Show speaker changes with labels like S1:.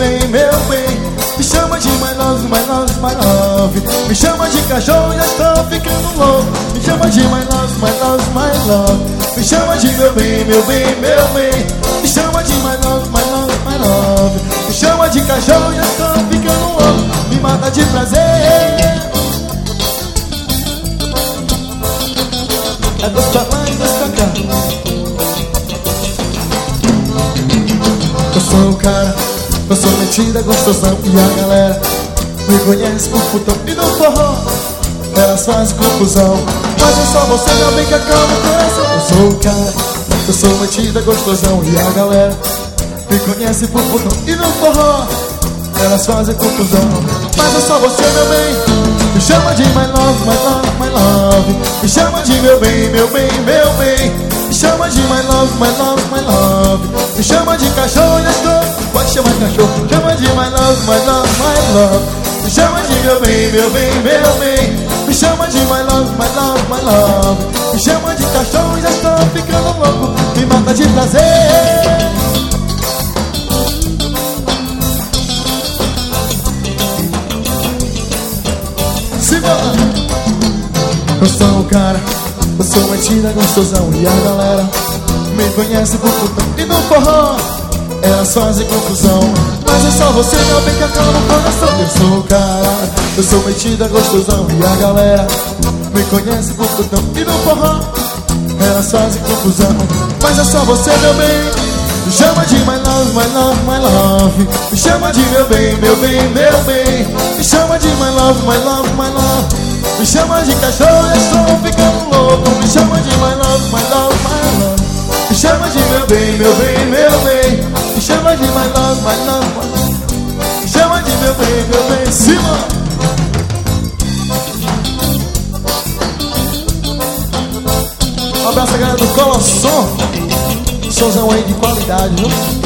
S1: bem, meu bem. Me chama de my love, my love, my love. Me chama de cachorro, já estou ficando louco. Me chama de my love, my love, my love. Me chama de meu bem, meu bem, meu bem. Me chama de my love, my love, my love. Me chama de cachorro, já estou ficando louco. Me mata de prazer. É dois pra lá e dois pra cá. Eu sou o cara, eu sou metida, gostosão. E a galera me conhece por putão e no forró. Elas fazem confusão, mas é só você, meu bem, que acalma o coração. Eu sou o cara, eu sou metida, gostosão. E a galera me conhece por putão e no forró. Elas fazem confusão, mas é só você, meu bem. Me chama de my love, my love, my love. Me chama de meu bem, meu bem, meu bem. Me chama de my love, my love, my love. Me chama de cachorro, já estou. Pode chamar de cachorro. Chama de my love, my love, my love. Me chama de meu bem, meu bem, meu bem. Me chama de my love, my love, my love. Me chama de cachorro, já estou ficando louco. Me mata de prazer. Eu sou o cara, eu sou metida, gostosão. E a galera me conhece por putão e no forró. Elas fazem confusão, mas é só você, meu bem, que acalma o coração. Eu sou o cara, eu sou metida, gostosão. E a galera me conhece por putão e no forró. Elas fazem confusão, mas é só você, meu bem. Me chama de my love, my love, my love. Me chama de meu bem, meu bem, meu bem. Me chama de my love, my love, my love. Me chama de cachorro, eu estou ficando louco. Me chama de my love, my love, my love. Me chama de meu bem, meu bem, meu bem. Me chama de my love, my love, my love. Me chama de meu bem, meu bem. Cima! Um abraço a galera do Colossom. Somzão aí de qualidade, viu?